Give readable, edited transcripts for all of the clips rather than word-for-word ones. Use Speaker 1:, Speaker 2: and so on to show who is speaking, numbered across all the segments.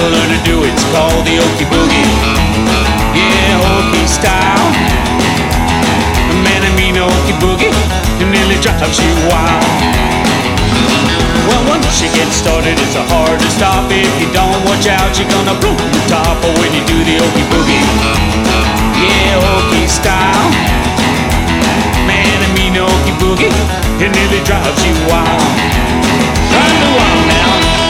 Speaker 1: gotta learn to do it. It's called the Okie Boogie. Yeah, Okie style. Man, I mean Okie Boogie. It nearly drives you wild. Well, once you get started, it's hard to stop. If you don't watch out, you're gonna blow the top when you do the Okie Boogie. Yeah, Okie style. Man, I mean Okie Boogie. It nearly drives you wild. Drives you wild now.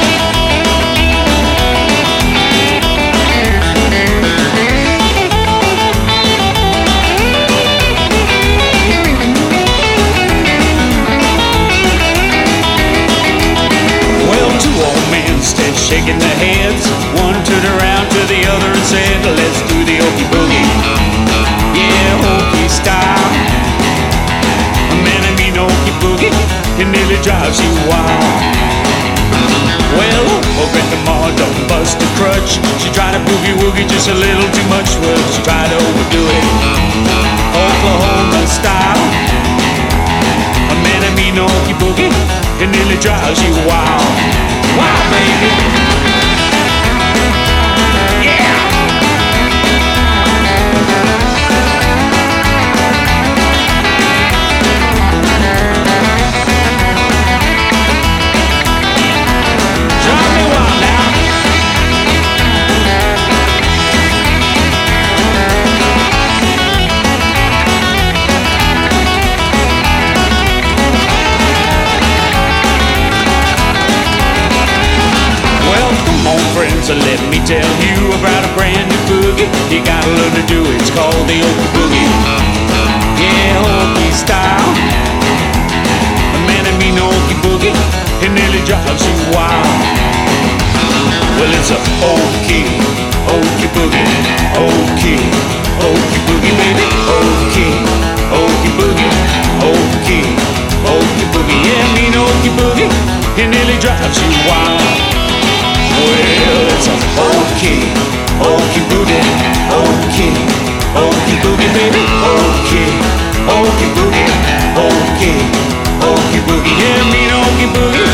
Speaker 1: Shaking their heads, one turned around to the other and said, let's do the Okie Boogie. Yeah, Okie style. Man, I mean Okie Boogie. It nearly drives you wild. Well, Grandma don't bust a crutch. She tried to boogie woogie just a little too much. Well, she tried to overdo it, Oklahoma style. Man, I mean Okie Boogie. It nearly drives you wild. Wow, baby. So let me tell you about a brand new boogie. You gotta learn to do it. It's called the Okie Boogie. Yeah, Okie style. Man, I mean Okie Boogie. It nearly drives you wild. Well, it's a Okie Boogie. Okie Boogie, baby. Okie Boogie. Okie Boogie. Yeah, I mean Okie Boogie. It nearly drives you wild. Well, it's a Okie Boogie, Okie Boogie, baby, Okie Boogie, Okie Boogie, yeah, I mean Okie Boogie.